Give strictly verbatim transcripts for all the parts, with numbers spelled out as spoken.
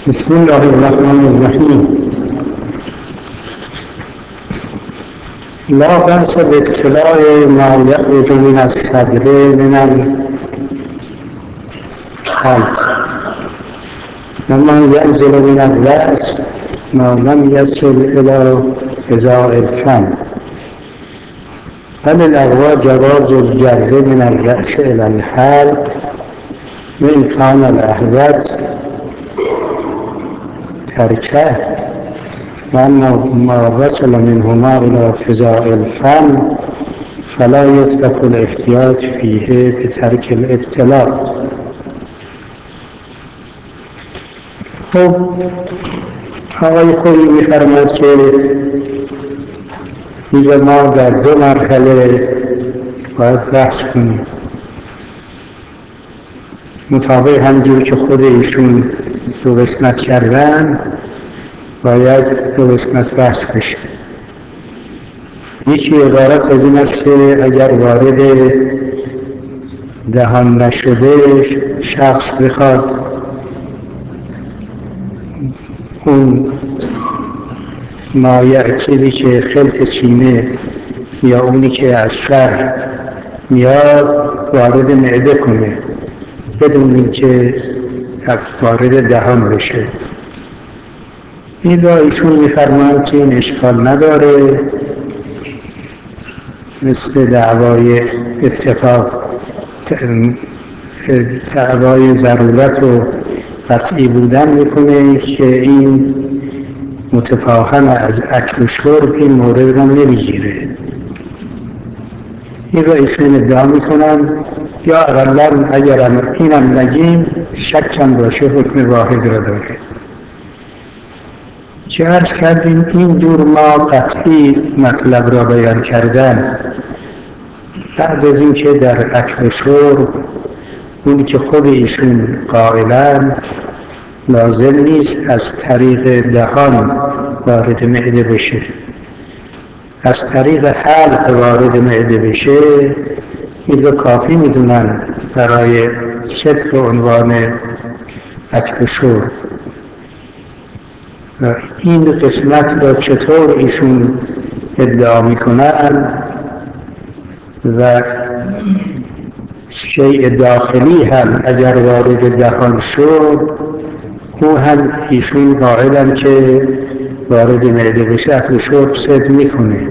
بسم الله الرحمن الرحیم. لا بأس بابتلاء ما يخرج من الصدر من الخلق وما ينزل من الرأس ما لم يصل إلى حذاء الفم، فللأغوى جواز الجر من الرأس إلى الحلق وإن كان الأحوط تركه، وأما ما وصل منهما إلى حذاء الفم فلا يطلق الاحتياط فيه بترك الابتلاء. خب آقای خویی می‌فرماید که اینجا ما در دو مرحله باید بحث کنیم، مطابق همجور که خود ایشون دو قسمت کردن باید دو قسمت بحث بشه. یکی عبارت از این است که اگر وارد دهان نشده شخص بخواد اون مایع چیزی که خلط سینه یا اونی که از سر میاد وارد معده کنه بدون اینکه وارد دهان بشه، این را ایشون می‌فرمایند که این اشکال نداره، مثل دعوای اتفاق دعوای ضرورت و قطعی بودن میکنه که این متفاهم از اکل و شرب این مورد را نمیگیره. این را ایشون ادعا میکنن، یا اقلا اگر اینم نگیم شکم باشه حکم واحد را داره که عرض کردیم این جور ما قطعی مطلب را بیان کردن بعد از این که در اکل و شرب اونی که خود ایشون قائلن لازم نیست از طریق دهان وارد معده بشه، از طریق حلق وارد معده بشه، این رو کافی میدونن برای صدق عنوان اکل و شرب. این قسمت را چطور ایشون ادعا میکنن و شیء داخلی هم اگر وارد دهان شد او هم ایشون قائلن که وارد معده بشه اکل و شرب صدق میکنه.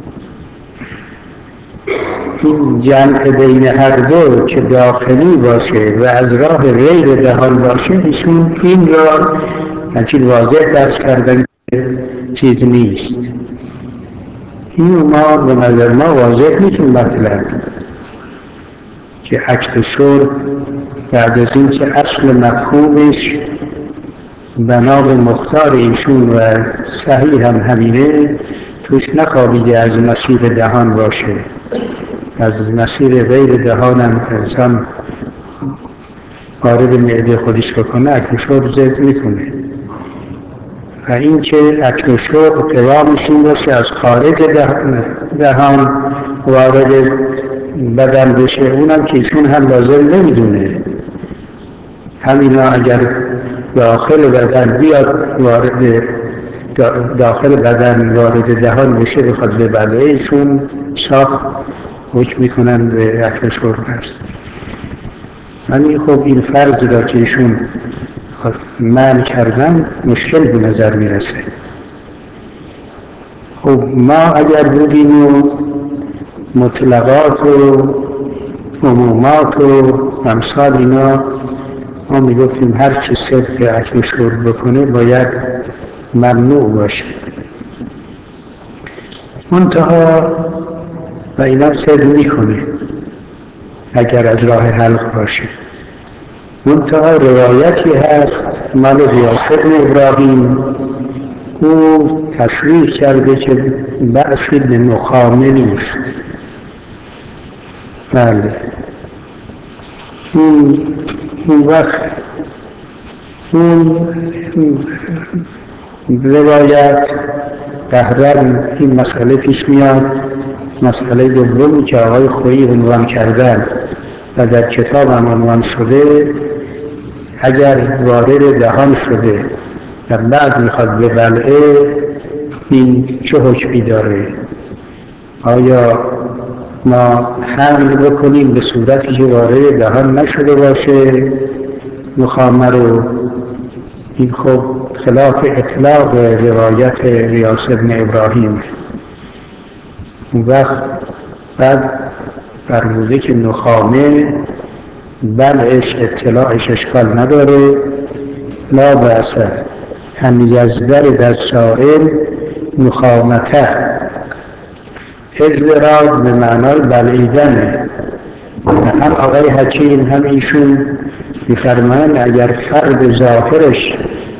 این جمع بین هر دو که داخلی باشه و از راه غیر دهان باشه ایشون این را همچین واضح درس کردن که چیز نیست. این ما به نظر ما واضح نیست مطلب که اکل و شرب بعد از این که اصل مفهومش بنا به مختار ایشون و صحیح هم همینه توش نخوابیده از مسیر دهان باشه، از مسیر غیر دهان هم انسان وارد معده خودش بکنه اکل و شرب زد میکنه. و این که اکل و شرب قوامش این باشه از خارج دهان وارد بدن بشه اونم که ایشون هم لازم نمیدونه. همینا اگر داخل بدن بیاد وارد داخل بدن وارد دهان بشه بخواد ببلعه ایشون صاف حکم میکنن به اکل و شرب هست. یعنی خب این فرض را که ایشون منع کردن مشکل به نظر میرسه. خب ما اگر بودیم و مطلقات و عمومات و امثال اینا ما میگفتیم هر چی صدق اکل و شرب بکنه باید ممنوع باشه، منتها و اینا صدق میکنه اگر از راه حلق باشه. منتها روایتی هست مال غیاث بن ابراهیم او تصریح کرده که بأسی به نخامه نیست. بله اون اون وقت اون روایت قهرن این مسئله پیش میاد. مسئله دومی که آقای خویی عنوان کردن و در کتاب هم عنوان شده اگر وارد دهان شده و بعد میخواد به بلعه، این چه حکمی داره؟ آیا ما حمل بکنیم به صورتی که وارد دهان نشده باشه نخامه رو؟ این خب خلاف اطلاق روایت ریاض بن ابراهیم. اون وقت بعد فرموده که نخامه بلعش اطلاعش اشکال نداره، لا بأس ان یزدر در سائل نخامته. ازدراد به معنای بلعیدنه. هم آقای حکیم هم ایشون می‌فرمایند اگر فرد ظاهرش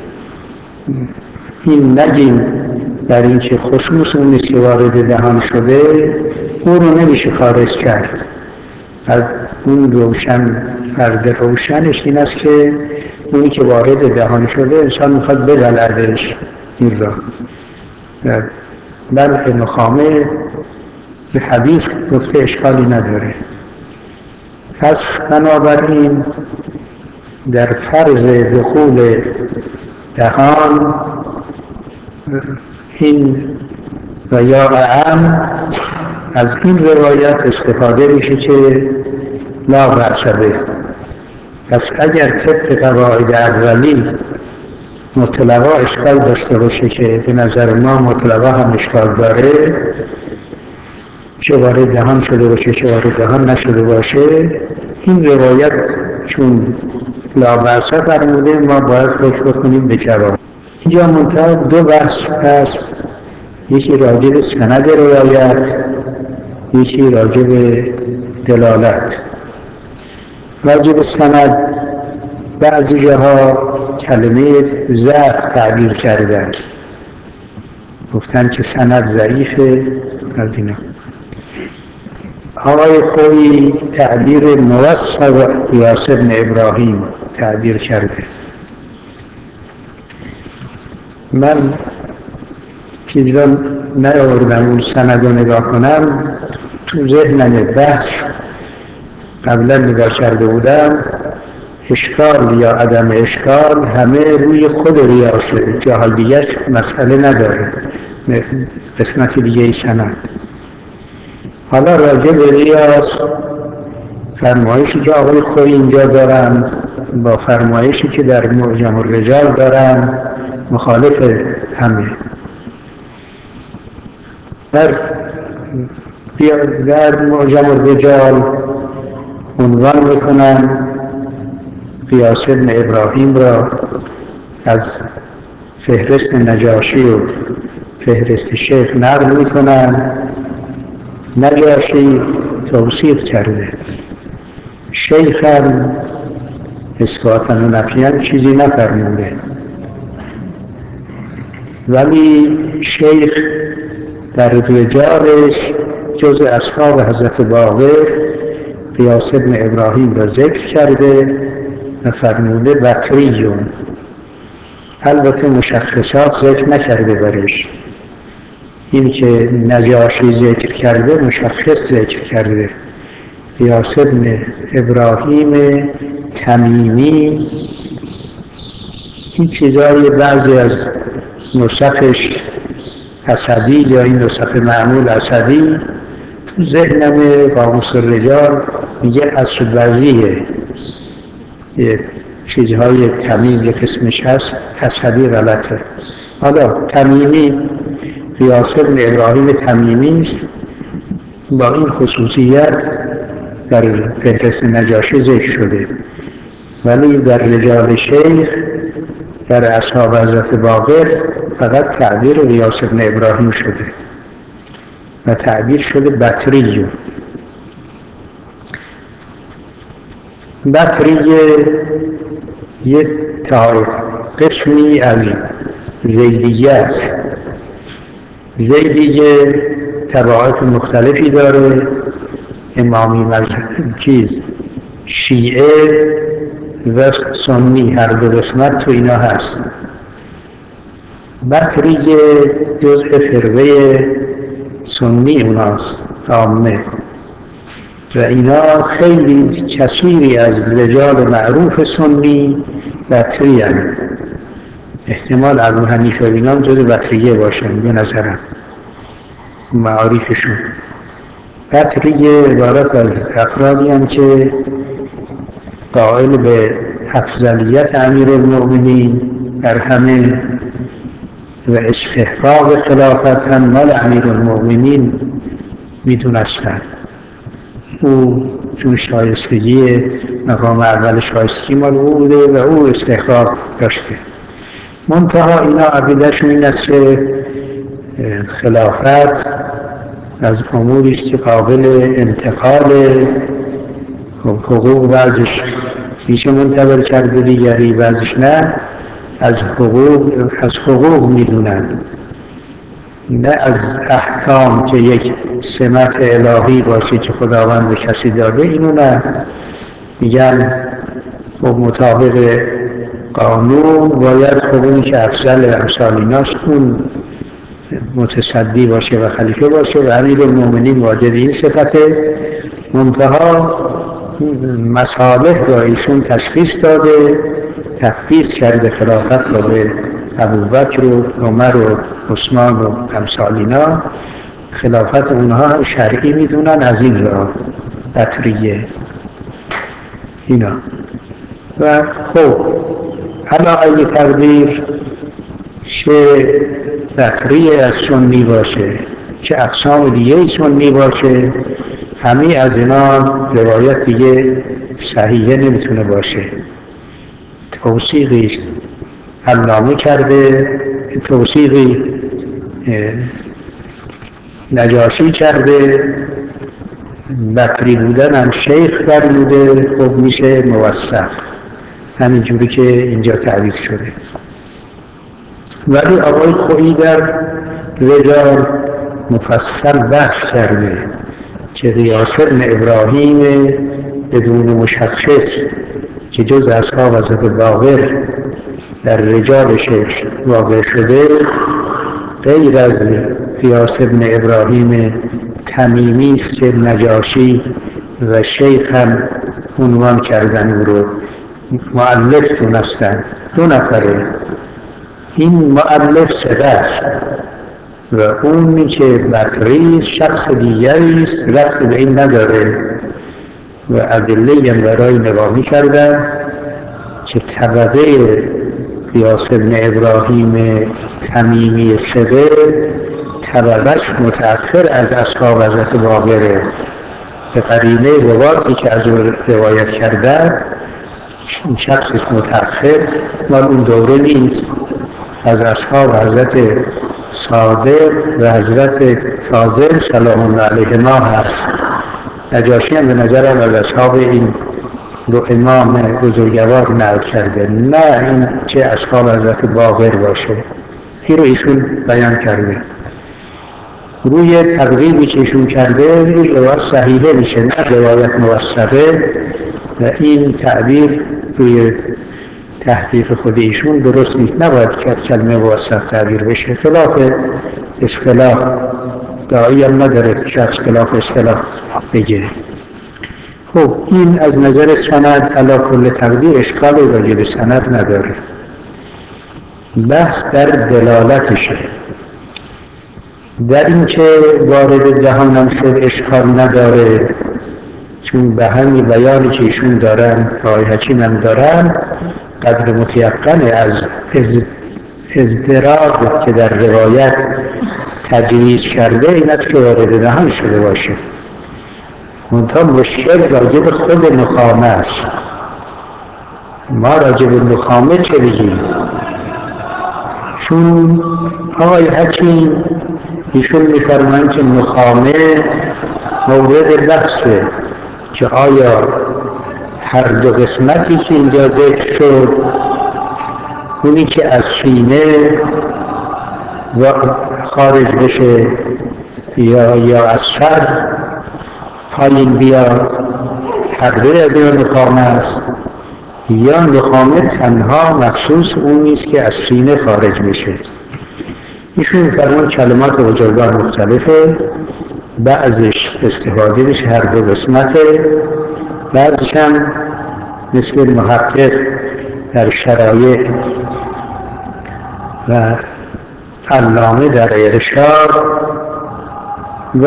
این نگیم در این که خصوص اون نیست که وارد دهان شده، اون رو نمیشه خارج کرد. اون روشن، فرد روشنش این است که اونی که وارد دهان شده انسان میخواد ببلعدش این را. بلع نخامه به حدیث گفته اشکالی نداره. پس بنابراین در فرض دخول دهان این و یا اعم از این روایت استفاده میشه که لا بأس به. پس اگر طبق قواعد اولی مطلقا اشکال داشته باشه که به نظر ما مطلقا هم اشکال داره، چه وارد دهان شده باشه چه وارد دهان نشده باشه، این روایت چون لا بأس فرموده ما باید فکر بکنیم به جواب. اینجا منتها دو بحث هست، یکی راجع به سند روایت، یکی راجع به دلالت. راجع به سند بعضی جاها کلمه ضعف تعبیر کردن، گفتن که سند ضعیفه. از اینا آقای خویی تعبیر موثق ریاض بن ابراهیم تعبیر کرده. من چیزی را نیاوردم اون سند رو نگاه کنم، تو ذهنم بحث قبلا نگاه کرده بودم، اشکال یا عدم اشکال همه روی خود ریاضه، جاهای دیگر مسئله نداره، قسمت دیگه ای سند. حالا راجع به ریاض فرمایشی که آقای خویی اینجا دارن با فرمایشی که در معجم الرجال دارن مخالف همه. در در معجم الرجال عنوان میکنن ریاض بن ابراهیم را از فهرست نجاشی و فهرست شیخ نقل میکنن. نجاشی توصیف کرده، شیخ هم اثباتا و نفیاً چیزی نفرموده، ولی شیخ در رجالش جز اصحاب حضرت باقر ریاض بن ابراهیم را ذکر کرده و فرموده بطریون. البته مشخصات ذکر نکرده برش، این که نجاشی ذکر کرده مشخص ذکر کرده، ریاض بن ابراهیم تمیمی. این چیزای بعضی از نسخش اسدی یا این نسخ معمول اسدی تو ذهنم قاموس الرجال میگه اسدوزیه، یه چیزهای تمیم یک اسمش هست، اسدی غلطه. حالا تمیمی ریاض بن ابراهیم تمیمی است، با این خصوصیت در فهرست نجاشی ذکر شده، ولی در رجال شیخ در اصحاب حضرت باقر فقط تعبیر ریاض بن ابراهیم شده و تعبیر شده بطریون. بطریه یک قسمی از زیدیه است. زیدیه تبعات مختلفی داره، امامی مذهب چیز شیعه و سنی هر دو قسمت تو اینا هست. بطریه جزء فرقه سنی اوناست عامه و اینا خیلی کثیری از رجال معروف سنی بطری هستند احتمال ابو حنیفه و اینا جز بطریه باشن به نظرم معارفشون. بطریه عبارت از افرادی هم که قائل به افضلیت امیرالمؤمنین بر همه و استحقاق خلافت هم مال امیرالمؤمنین میدونستن. او چون شایستگی مقام اول شایستگی مال او بوده و او استحقاق داشته. منتها اینا عقیده‌شون این است که خلافت از اموری است که قابل انتقال، حقوق بعضش میشه منتقل کرد به دیگری بعضش نه، از حقوق از حقوق میدونن نه از احکام که یک سمت الهی باشه که خداوند به کسی داده. اینو نه، میگن خب مطابق قانون باید حقوقی که افضل امثال ایناست اون متصدی باشه و خلیفه باشه و امیرالمؤمنین واجد این صفته. منتها مصالح را ایشون تشخیص داده، تفویض کرده خلافت را به ابوبکر و عمر و عثمان و امثال اینا. خلافت اونها هم شرعی میدونن از این را بطریه اینا. و خب علاقه تقدیر چه بطریه از سنی باشه چه اقسام دیگه سنی باشه، همه از اینا روایت دیگه صحیحه نمیتونه باشه. توثیقی علامه کرده، توثیقی نجاشی کرده، بطری بودن هم شیخ فرموده، خب میشه موثق همینجوری که اینجا تعریف شده. ولی آقای خویی در رجال مفصل بحث کرده که غیاث بن ابراهیم بدون مشخص که جز اصحاب حضرت باقر در رجال شیخ واقع شده، غیر از غیاث بن ابراهیم تمیمی است که نجاشی و شیخ هم عنوان کردن او رو مؤلف دونستن. دو نفره، این مؤلف ثقه است و اونی که بطری شخص دیگری است، ربطی به این نداره و ادله هم برای نگاهی کردن که طبقه غیاث بن ابراهیم تمیمی ثقه طبقهش متأخر از اصحاب حضرت باقره، به قرینه رواتی که از اون روایت کردن این شخص متأخر مال اون دوره نیست، از اصحاب حضرت صادق و حضرت کاظم سلام الله علیهما هست. نجاشی هم به نظرم از اصحاب این دو امام بزرگوار نقل کرده، نه این که اصحاب حضرت باقر باشه. این رو ایشون بیان کرده. روی تقریبی که ایشون کرده این روایت صحیحه میشه، نه روایت موثقه، و این تعبیر روی تحقیق خود ایشون درست نیست. نباید کلمه موثق تعبیر بشه، خلاف اصطلاح. داعی هم نداره شخص خلاف اصطلاح بگه. خب این از نظر سند علی کل تقدیر اشکالی راجع به سند نداره. بحث در دلالتشه، در این که وارد جهنم شد اشکال نداره، چون به همین بیانی که ایشون دارن آقای حکیم هم دارن قدر متیقن از ازدراج که در روایت تجویز کرده این است که وارد جهنم شده باشه. منتها مشکل راجع به خود نخامه است. ما راجع به نخامه چه بگیم؟ چون آقای حکیم ایشون می‌فرمایند که نخامه مورد بحثه که آیا هر دو قسمتی که اینجا ذکر شد، اونی که از سینه و خارج بشه یا یا از سر پایین بیاد، هر دوی از این نخامه است، یا نخامه تنها مخصوص اونی است که از سینه خارج بشه. ایشون فرمان کلمات بزرگان مختلفه، بعضش استفاده بشه هر دو قسمته، بعضش هم مثل محقق در شرایع و علامه در ارشاد و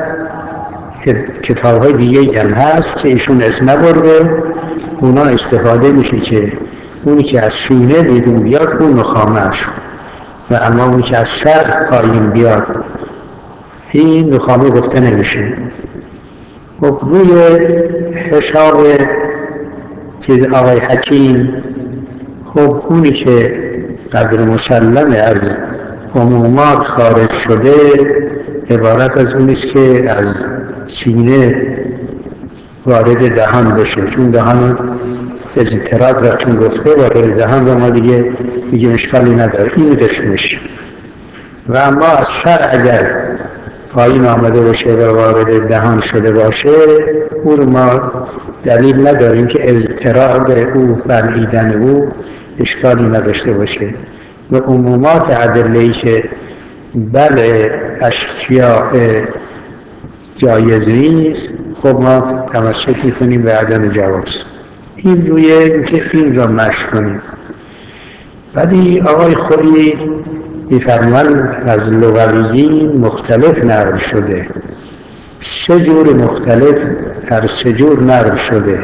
کتاب های دیگه هم هست که ایشون اسم نبرده، اونا استفاده میشه که اونی که از سینه بیرون بیاد اون نخامه شد و اما اونی که از سر پایین بیاد این نخامه گفته نمیشه. خب روی حساب چیز آقای حکیم، خب اونی که قدر مسلم از عمومات خارج شده عبارت از اونیست که از سینه وارد دهان بشه، چون دهان اضطراد را چون گفته وارد دهان و ما دیگه دیگه اشکالی نداره، این قسمش. و اما از سر اگر پایین آمده باشه و وارد دهان شده باشه او رو ما دلیل نداریم که اضطراد او بلعیدن او اشکالی نداشته باشه. و عمومات ادله‌ای که بلع اشیاء جایز نیست خب ما تمسک میکنیم به عدم جواز. این روی اینکه این را مشق کنیم. ولی آقای خویی میفرمان از لغویین مختلف نقل شده، سه جور مختلف هر سه جور نقل شده.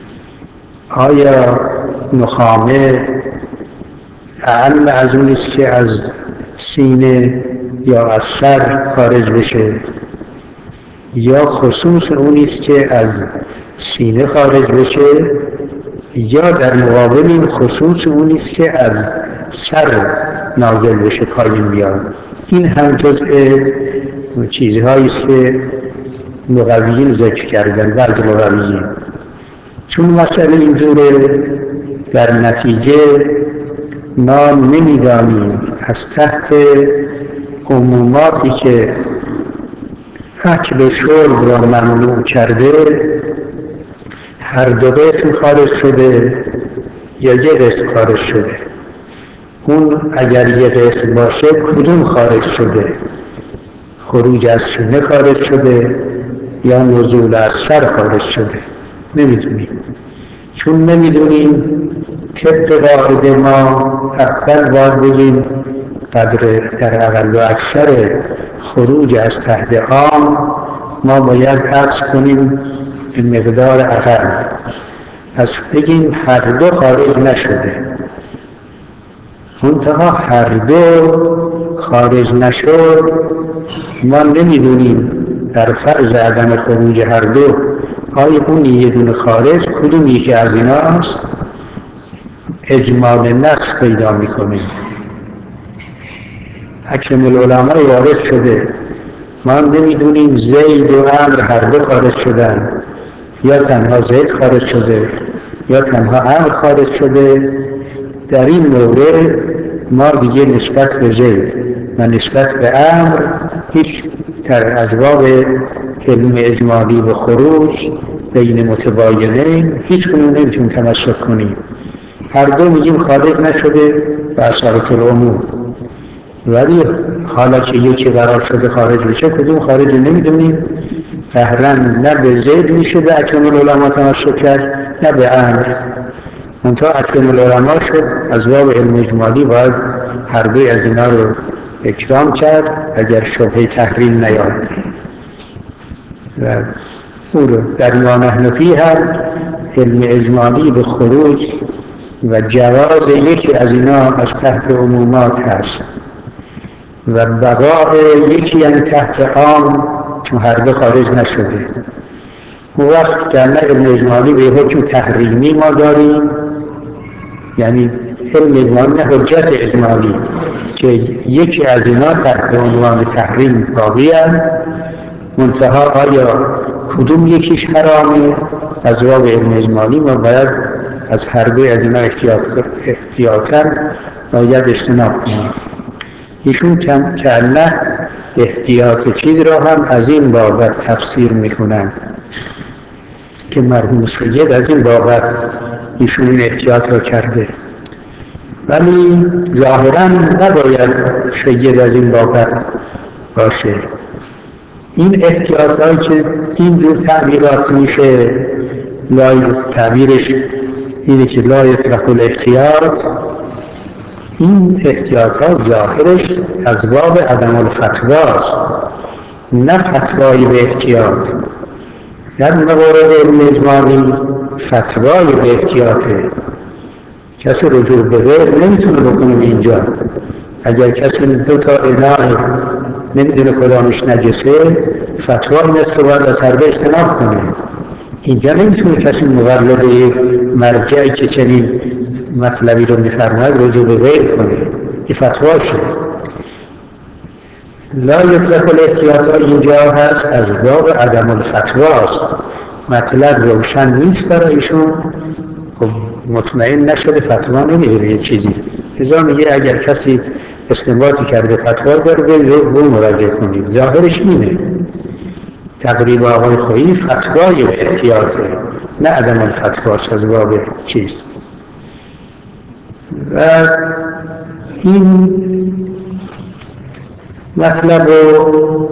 آیا نخامه اعم از اونیست که از سینه یا از سر خارج بشه، یا خصوص اونیست که از سینه خارج بشه، یا در مقابل این خصوص اونیست که از سر نازل بشه پایین بیاد. این هم جزء چیزهاییست که لغویین ذکر کردن، بعض لغویین. چون مسئله اینجوره در نتیجه ما نمیدانیم از تحت عموماتی که اکل و شرب را ممنوع کرده هر دو قسم خارج شده یا یک قسم خارج شده. اون اگر یک قسم باشه کدوم خارج شده؟ خروج از سینه خارج شده یا نزول از سر خارج شده؟ نمیدونیم. چون نمیدونیم طبق قاعده ما اول باید بگیم قدر در اقل و اکثر خروج از تحت عام ما باید عکس کنیم به مقدار اقل. پس بگیم هر دو خارج نشده، منتها هر دو خارج نشد ما نمیدونیم در فرض عدم خروج هر دو آیا اون یه دونه خارج کدوم یکی از ایناست؟ اجمال نفس پیدا میکنیم. اکرم العلماء وارد شده، ما نمیدونیم زید و عمرو هر دو خارج شدن یا تنها زید خارج شده یا تنها عمرو خارج شده. در این مورد ما دیگه نسبت به زید و نسبت به عمرو هیچ در اسباب علم اجمالی و خروج بین متباینین هیچ کنون نمیتونیم تمسک کنیم. هر دو میگیم خارج نشده به اثرات العموم، ولی حالا که یکی قرار شده خارج بشه کدوم خارج نمیدونیم. قهرن نه به زید میشه به اکرم العلماء تمسک کرد نه به عمرو. منتها اکرم العلماء شد از باب علم اجمالی باید هر دوی از اینا رو اکرام کرد اگر شبهه تحریم نیاد. و او رو در ما نحن فیه هم علم اجمالی به خروج و جواز یکی از اینا از تحت عمومات هست و بقاء یکی یعنی تحت عام چون هر دو خارج نشده. اون وقت در علم اجمالی به حکم تحریمی ما داریم، یعنی علم اجمالی نه حجت اجمالی که یکی از اینا تحت عنوان تحریم باقی هست، منتها آیا کدوم یکیش حرامه؟ از باب علم اجمالی ما باید از هر دوی از اینا احتیاطاً باید اجتناب کنیم. ایشون کم که الله احتیاط چیز را هم از این بابت تفسیر میکنن که مرحوم سید از این بابت ایشون این احتیاط را کرده، ولی ظاهراً نباید سید از این بابت باشه. این احتیاط هایی که این جور تعبیرات میشه لای تعبیرش اینه که لا یطلق الاحتیاط این احتیاط ها ظاهرش از باب عدم الفتواست، نه فتوایی به احتیاط. در موارد علم اجمالی فتوای به احتیاطه، کسی رجوع به غیر نمیتونه بکنه. اینجا اگر کسی دو تا اله نمیدونه کدامش نجسه، فتوا این است که باید از هر دو اجتناب کنه. اینجا نمیتونه کسی مقلد مرجعی که چنین مطلبی رو میفرماید رجوع به غیر کنه، این فتواشه. لا یطلق الاحتیاط اینجا هست از باب عدم الفتواست، مطلب روشن نیست برایشون، خب مطمئن نشده فتوا نمیگیره یه چیزی. لذا میگه اگر کسی استنباطی کرده فتوا داره به مراجعه کنید. ظاهرش اینه. تقریب آقای خویی فتوای به احتیاطه، نه عدم الفتواست از باب چیست. و این مطلب رو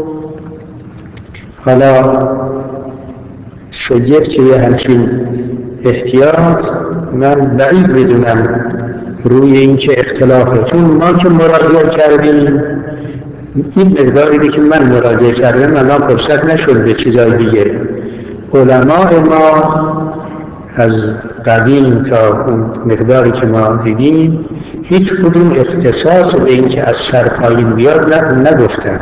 حالا سید که یه همچین احتیاط من بعید بدونم روی این که اختلافه، چون ما که مراجعه کردیم این مقداری که من مراجعه کردم الان فرصت نشد به چیزای دیگه. علماء ما از قدیم تا اون مقداری که ما دیدیم هیچ کدوم اختصاص به این که از سر پایین بیاد نگفتن.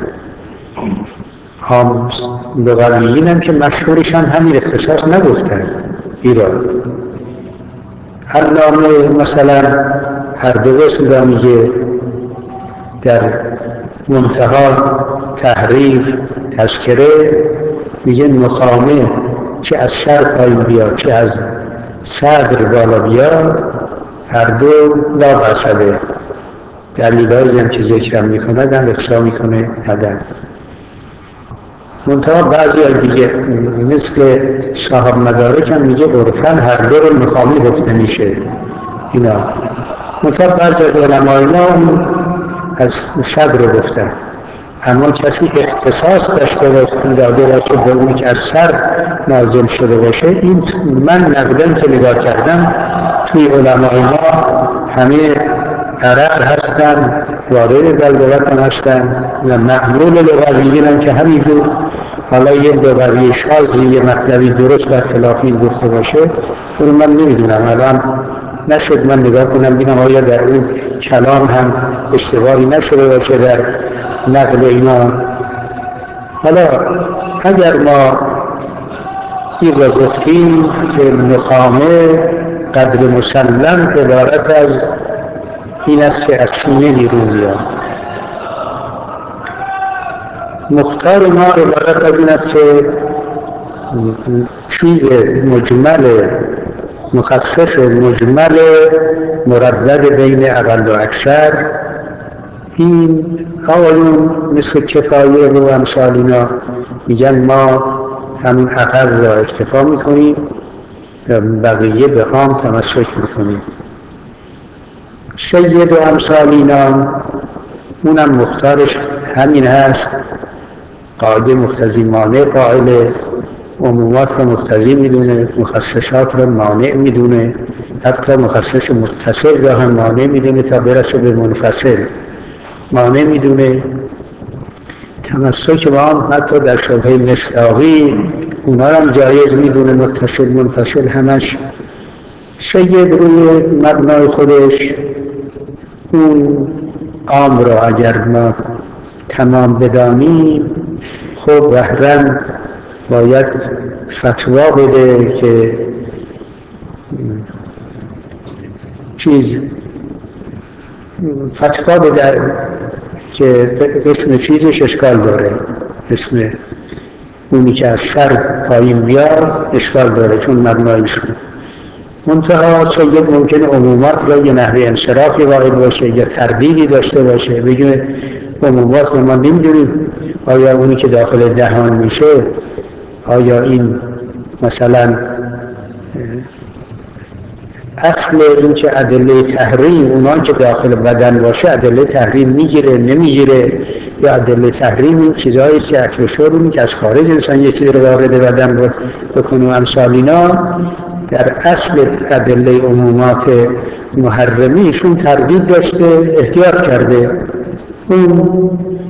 هم لغویین هم که مشهورش هم همین اختصاص نگفتن ایراد. علامه مثلا هر دو قسم میگه در منتها تحریر تذکره میگه نخامه چه از سر پایین بیاد چه از صدر بالا بیاد هر دو لا بأسه. دلیلایی هم که ذکرم میکنه هم اقصا میکنه ندن. منتها بعضی های دیگه مثل صاحب مدارک هم میگه عرفاً هر دو رو نخامی گفته میشه اینا. منتها بعضی از علمای ما از صدر گفتن، اما کسی اختصاص داشته باشه داده باشه به اونی که از سر نازل شده باشه، این من نقدن که نگاه کردم توی علمای ما همه عرب هستن، وارد در لغت هم هستن و معمول لغویین هم که همینجور حالا یه لغوی شاذی یه مطلبی درست بر خلاف این گفته باشه اون من نمیدونم. الان نشد من نگاه کنم بینم آیا در اون کلام هم اشتباهی نشده باشه در نقل اینا. حالا اگر ما این را گفتیم که نخامه قدر مسلم عبارت از این است که از سینه بیرون میاد. مختار ما عبارت از این است که چیز مجمل مخصص مجمل مردد بین اقل و اکثر، این آقایون مثل کفایه و امثال اینا میگن ما همین اقل را اکتفا میکنیم و بقیه به عام تمسک میکنیم. سید و امثال اینا اونم مختارش همین هست، قاعده مقتضی مانع قائل، عمومات را مقتضی میدونه، مخصصات را مانع میدونه، حتی مخصص متصل را هم مانع میدونه تا برسه به منفصل مانع میدونه. تمسک با هم حتی در شبهه مصداقی اونا هم جایز میدونه، متصل منفصل همش. سید روی مبنای خودش اون عام را اگر ما تمام بدانیم خب بهرن باید فتوا بده که چیز فتوا بده که اسم چیزش اشکال داره، اسم اونی که از سر پایین بیاد اشکال داره چون مبنایشون. منتها سید ممکنه عمومات را یه نحوه انصرافی واقع باشه یا تردیدی داشته باشه، بگه عمومات رو ما نمیدونیم آیا اونی که داخل دهان میشه آیا این مثلا اصل این که ادله تحریم اونان که داخل بدن باشه ادله تحریم میگیره نمیگیره، یا ادله تحریم این چیزهایی که اکل شرب که از خارج انسان یه چیز رو وارد بدن بکنه و امثال اینا. در اصل ادله عمومات محرمی ایشون تردید داشته، احتیاط کرده. اون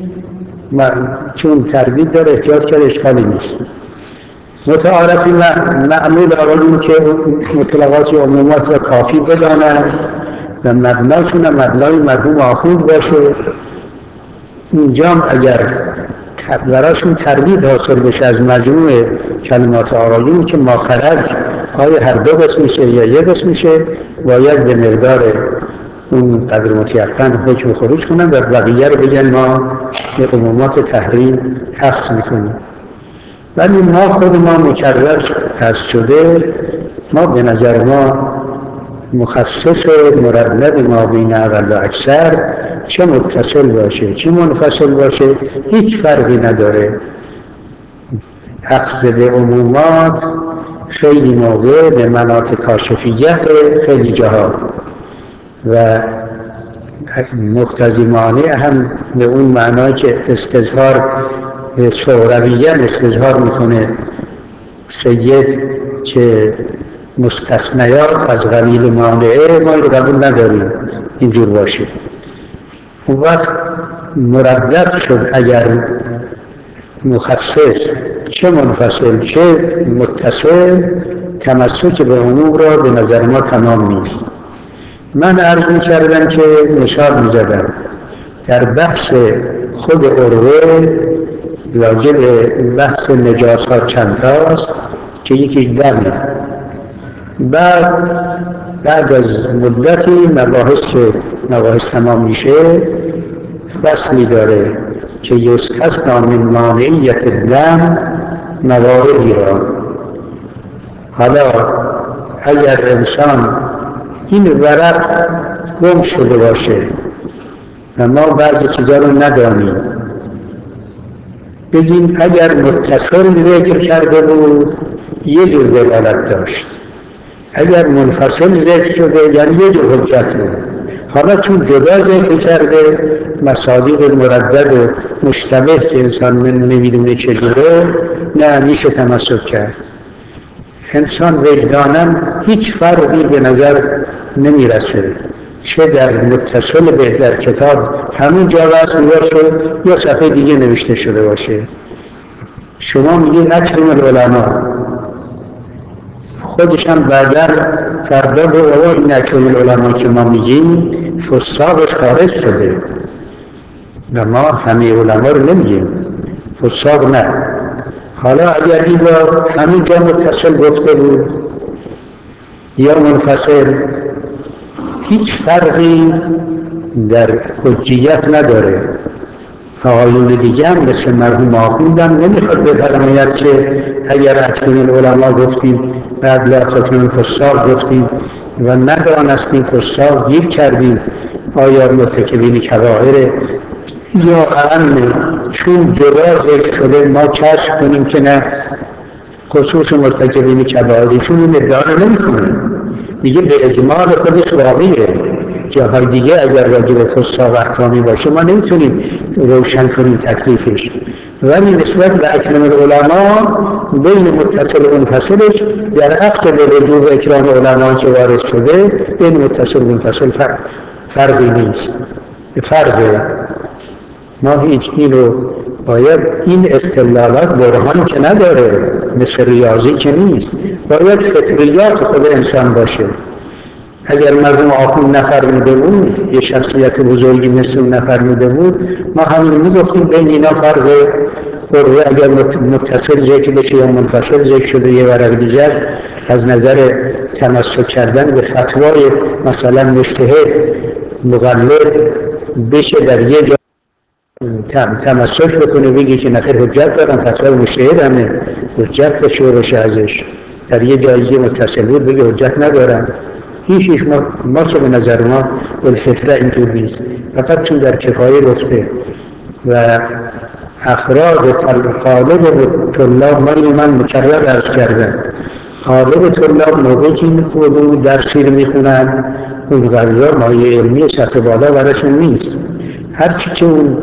چون تردید داره احتیاط کرده، اشکالی نیست. متعارفی معمول آقایون که مطلقات عمومات را کافی بدانند و مبناشون هم مبنای مرحوم آخوند باشه. اینجا اگر براشون تردید حاصل بشه از مجموع کلمات آقایون که ماخرج آیا هر دو قسم میشه یا یک قسم میشه، باید به مقدار اون قدر متیقن حکم خروج کنن و بقیه رو بگن ما به عمومات تحریم اخذ میکنیم. ولی ما خود ما مکرر عرض شده، ما به نظر ما مخصص مردد ما بین اقل و اکثر چه متصل باشه چه منفصل باشه هیچ فرقی نداره. اخذ به عمومات خیلی موقع به مناط کاشفیت خیلی جاها و مقتضی مانع هم به اون معنا که استظهار سهرویاً استظهار میکنه سید که مستثنیات از قبیل مانعه ما رو قبول نداریم اینجور باشه. اون وقت مردد شد اگر مخصص چه منفصل چه متصل تمسک به عموم را به نظر ما تمام نیست. من عرض می کردم که مثال می زدم در بحث خود عروه راجع به بحث نجاسات چند تاست که یکی دمه. بعد بعد از مدتی مباحث که مباحث تمام میشه فصلی داره که یستثنی من مانعیت الدم مواردی را. حالا اگر انسان این ورق گم شده باشه و ما بعضی چیزا رو ندانیم، بگیم اگر متصل ذکر کرده بود یه جور دلالت داشت، اگر منفصل ذکر شده یعنی یه جور حجت بود. حالا چون جدا ذکر کرده مصادیق مردد و مشتبه که انسان نمیدونه چجوره، نه میشه تمسک کرد. انسان وجداناً هیچ فرقی به نظر نمیرسه چه در متصل به در کتاب همون جا وصل باشه یا صفحه دیگه نوشته شده باشه. شما میگید اکرم العلماء، خودش هم بعدا فردا به او این اکرم العلماء که ما میگیم فساقش خارج شده و ما همه علما رو نمیگیم، فساق نه. حالا اگر این را همین جا متصل گفته بود یا منفصل هیچ فرقی در حجیت نداره. آقایون دیگه هم مثل مرحوم آخوند هم نمیخواد بفرماید که اگر اکرم العلماء گفتیم بعد لا تکرموا الفساق گفتیم و ندانستیم فساق گیر کردیم آیا مرتکبین کبائر یا امن چون جدا ذکر شده ما کشف کنیم که نه خصوص مرتکبین کبائرشون این ادعا نمیکنه، میگه به اجمال خودش واقعیه. جاهای دیگه اگر راجع به فساق احکامی باشه ما نمیتونیم روشن کنیم تکلیفش، ولی نسبت به اکرام العلماء بین متصل و منفصلش در عقد به وجوب اکرام علماء که وارد شده بین متصل و منفصل فرقی نیست. فرقه ما هیچ اینو باید این استدلالات برهان که نداره، مثل ریاضی که نیست، باید فطریات خود انسان باشه. اگر مردم آخوند نفرموده بود، یه شخصیت بزرگی مثل اون نفرموده بود، ما همین میگفتیم بین اینا فرقه. عروه اگر متصل ذکر بشه یا منفصل ذکر شده یه ورق دیگر از نظر تمسک کردن به فتوای مثلا مجتهد مقلد بشه در یه جا تمسک بکنه بگی که نخیر حجت دارم، فتوای مجتهد همه حجت شو بشه ازش، در یه جایی متصل بود بگی حجت ندارم. هیچ ما, ما که به نظر ما بالفطره اینطور نیست، فقط چون در کفایه گفته و افراد قالب طلاب من من مکرر عرض کردم قالب طلاب موقعی که این علوم درسی رو میخونن اون قدر مایه علمی سطح بالا براشون نیست، هرچی که اون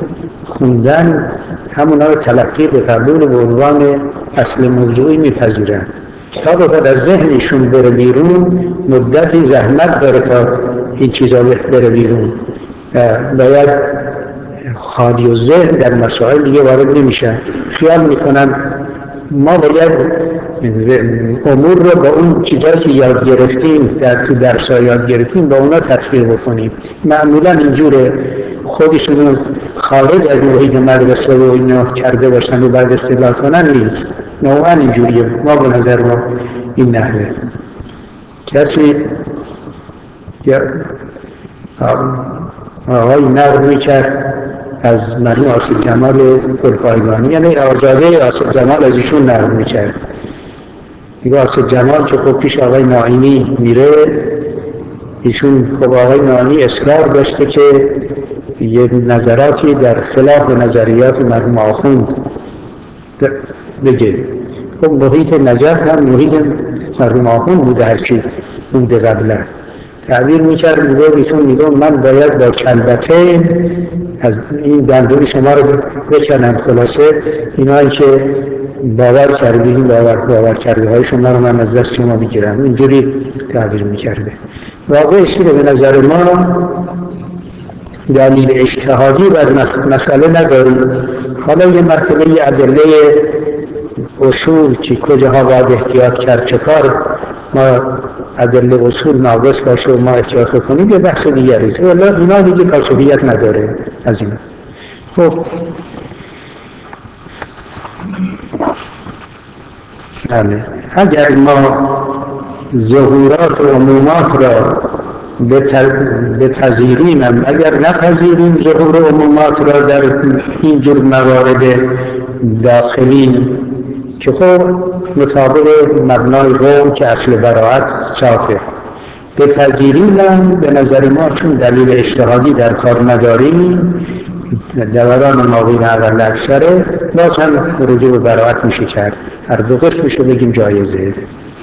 خوندن همونا رو تلقی به قبول به عنوان اصل موضوعی میپذیرن. تا بخواد از ذهنشون بره بیرون مدتی زحمت داره تا این چیزا بره بیرون. باید خالی و ذهن در مسائل دیگه وارد نمیشن. خیال میکنن ما باید امور رو با اون چیزایی که یاد گرفتیم در تو درس‌ها یاد گرفتیم با اونا تطبیق بکنیم. معمولا اینجوره خودشون خارج از محیط مدرسه و اینا کرده باشن و بعد استدلال کنن نیست. نوعا اینجوریه. ما به نظر ما این نحوه. کسی یا آقای نقل میکرد از مرحوم آصف جمال گلپایگانی، یعنی آزاده آصف جمال از ایشون نقل میکرد. دیگه آصف جمال که خب پیش آقای ناینی میره، ایشون خب آقای ناینی اصرار داشته که یه نظراتی در خلاف نظریات مرحوم آخوند بگه. خب محیط نجف هم محیط مرحوم آخوند بوده، هرچی بوده قبلا تعبیر میکرد. میگه ایشون میگه من باید با کلبته از این دندون شما رو بکنم. خلاصه اینایی که باور کردیم باور, باور کرده های شما رو من از دست شما بگیرم. اینجوری تعبیر میکرده. واقعش اینه به نظر ما دلیل اجتهادی بر مسئله نداریم. حالا یه مرتبه یه ادله اصول که کجاها باید احتیاط کرد چه کار ما ادله اصول ناقص باشه و ما احتیاط کنیم یه بحث دیگریه. ولی اینا دیگه کاشفیت نداره از اینا. خب بله، اگر ما ظهورات و عمومات را بپذیریم، اگر نپذیریم ظهور و عمومات را در این جور موارد داخلی که خب مطابق مبنای قول که اصل براعت صافه بپذیریم، به نظر ما چون دلیل اجتهادی در کار نداریم دوران ماقین اقل اکثره، باز هم رجوع به براعت میشه کرد. هر دو قسمش رو بگیم جایزه.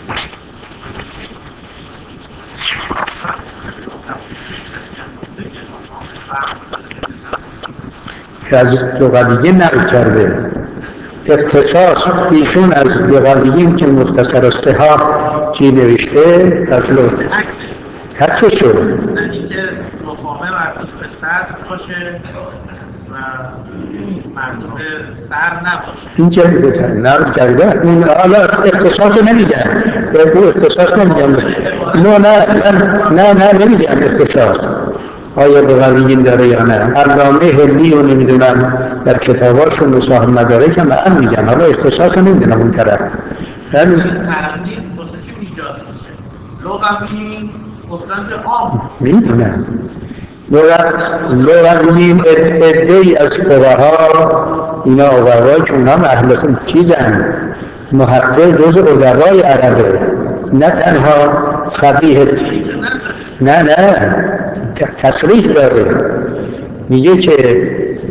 از لغویه نقل کرده اختصاص ایشون از لغویین که مختصر استحاب کی نوشته از لغویه عکسش شد این که مفاهمه مربوط به صدر باشه و مربوط به سر نباشه. این که نقل کرده اون حالا اختصاص نمیگن، او اختصاص نمیگن. نه نه نه نه نمیگن اختصاص. آیا لغویین داره یا نه؟ علامه هلی و نمیدونم در کتاباشون مصاحب مدارک هم هم میگن. حالا اختصاص نمیدونم اون طرف. یعنی تردید واسه چی ایجاد میشه؟ لغویین گفتن به عام میدونم. لغویین عده‌ای از فقها، اینا فقهایی که اونا اهل چیزن، محقق جز ادبای عربه، نه تنها فقیه. نه نه تصریح داره، میگه که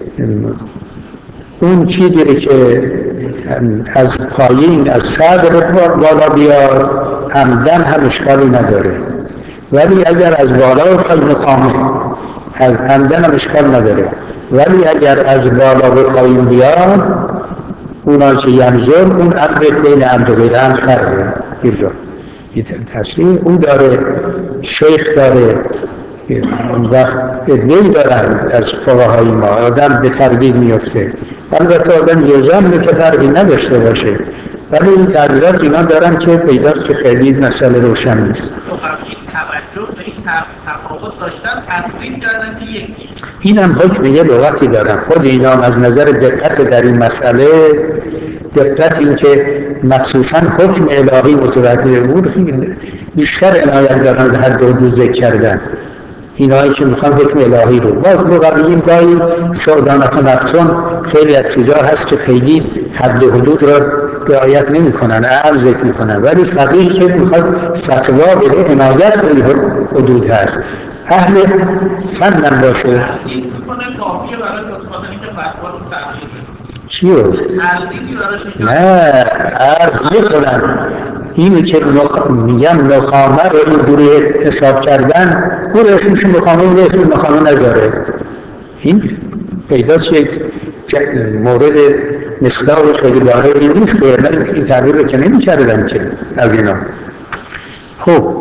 اون چیزی که از پایین از صدر بالا بیاد عمدن هم اشکالی نداره، ولی اگر از بالا و پایین خامه از عمدن هم اشکال نداره، ولی اگر از بالا و پایین بیاد اونا که ینظر اون امر بین امر غیر امر فرقه. اینجا تصریح اون داره، شیخ داره، اون وقت ادنهی دارن از فقهای ما. آدم به تردید میفته، البته آدم یزن که فرقی نداشته باشه، ولی این تردیدات اینا دارن که پیداست که خیلی مسئله روشن نیست. توجه به این تفاوت داشتن تصریح کردن که یکی این هم حکم یه لغتی دارن. خود اینا از نظر دقت در این مسئله، دقت این که مخصوصا حکم الهی متوجه بود بیشتر عنایت دارن به حد حدود ذکر کردن. اینایی که میخوان حکم الهی رو باز لغویین گاهی شعدانت نقصان خیلی از چیزها هست که خیلی حد حدود را رعایت نمی کنن، اعم ذکر می کنن، ولی فقیه که میخواد فتوا بده عنایت به این حدود هست، اهل فنم باشه. این میکنه کافیه براش از خاطر اینکه فتوا رو تغییر بده. چیو؟ تردیدی براش نه عرض میکنن اینی که میگم نخامه رو این دوری حساب کردن، اون اسمش نخامه اون اسم نخامه نذاره. این پیداست یک مورد مصداق خیلی واحدی نیست که من این تعبیر رو که نمی کردم که از اینا. خب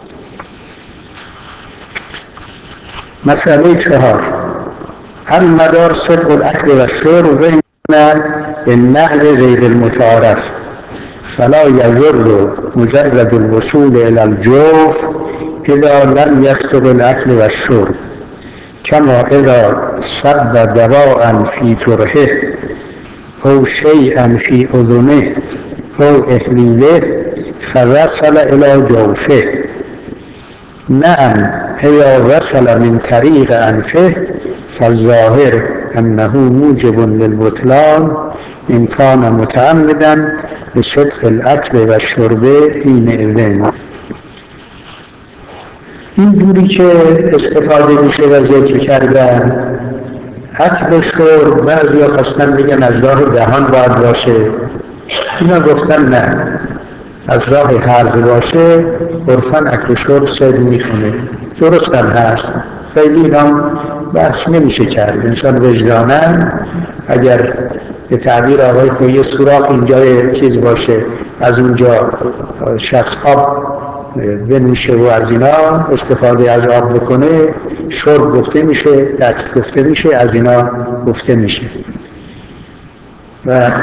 مسئله چهار المدار صدق الاکل و الشرب بین النهل غیر المتعارف فلا یضر مجرد الوصول الى الجوف اذا لم يصدق الاکل و الشرب كما اذا صب دواء في جرحه او شيئا في اذنه او احلیله فوصل الى جوفه. نعم اذا وصل من طریق انفه فالظاهر انه موجب للبطلان ان كان متعمدا بصدق الاکل و الشرب حینئذ. این جوری که استفاده میشه و ذکر کردن اکل و شرب، بعضی ها خواستن بگن از راه دهان باید باشه، اینا گفتن نه، از راه حلق باشه عرفاً اکل و شرب صدق میکنه. درست هم هست، خیلی اینا بحث نمیشه کرد. انسان وجداناً اگر به تعبیر آقای خویی سوراخ اینجا یه چیز باشه، از اونجا شخص آب بنوشه و از اینا استفاده از آب بکنه، شرب گفته میشه، دست گفته میشه، از اینا گفته میشه. و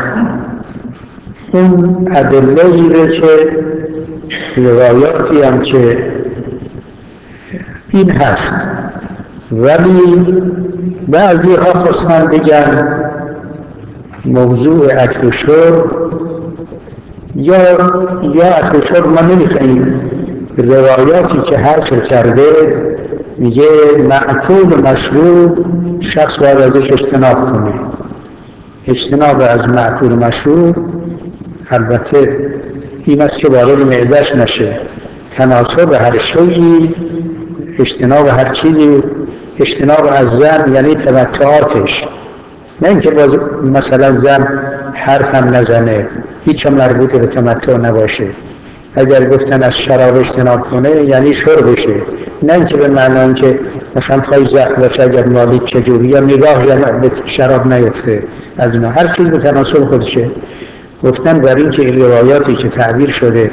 اون ادله ایره که روایاتی هم که این هست، ولی بعضی ها خواستن بگن موضوع اکل و شرب یا یا اکل و شرب ما نمیخواییم. روایاتی که حاصل کرده میگه مأکول و مشروب شخص باید ازش اجتناب کنه. اجتناب از مأکول و مشروب البته این است که وارد معده‌اش نشه، تناسب هر شیئی، اجتناب هر چیزی، اجتناب از زن یعنی تمتعاتش، نه اینکه باز مثلا زن حرف هم نزنه، هیچ هم مربوط به تمتع نباشه. اگر گفتن از شراب اجتناب کنه یعنی شربشه، نه اینکه به معنی که مثلا پای زخم باشه اگر مالیک چجوری یا نگاه یا به شراب نیفته، از اینا هر چیز به تناسب خودشه. گفتن بر این که این روایاتی که تعبیر شده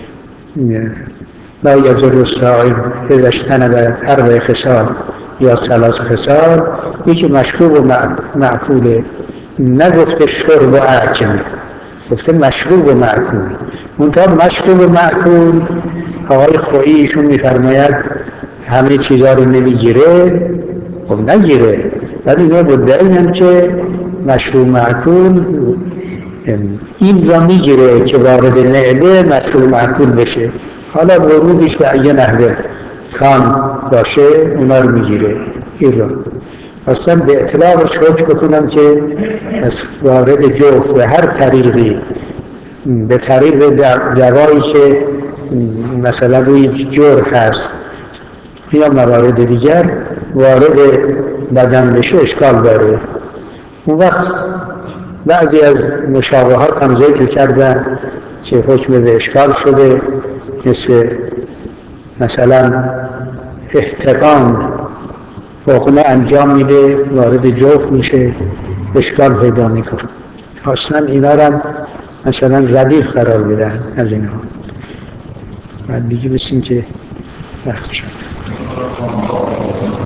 لا یضر الصائم اذا اجتنب اربع خصال یا ثلاث خصال، یکی مشروب و معکوله، نگفته شرب و اکل، گفته مشروب و معکول. منتها مشروب و معکول آقای خویی ایشون میفرماید همه چیزها رو نمیگیره. خب نگیره، ولی اینا مدعی هم که مشروب معکول این را میگیره که وارد معده مشروب معکول بشه. حالا ورودش به اگه نحوه کان باشه اونا رو میگیره. این را اصلا به اطلاقش حکم بکنم که از وارد جوف به هر طریقی، به طریق دوایی که مثلا روی جرح هست یا موارد دیگر وارد بدن بشه اشکال داره. اون وقت بعضی از مشابهات هم ذکر کردن که حکم به اشکال شده، مثل مثلا احتقان حکم انجام میده وارد جوف میشه اشکال پیدا میکنه. خواستن اینا رو مثلا ردیف قرار بدن از اینا. بعد دیگه بسیم که وقت شد.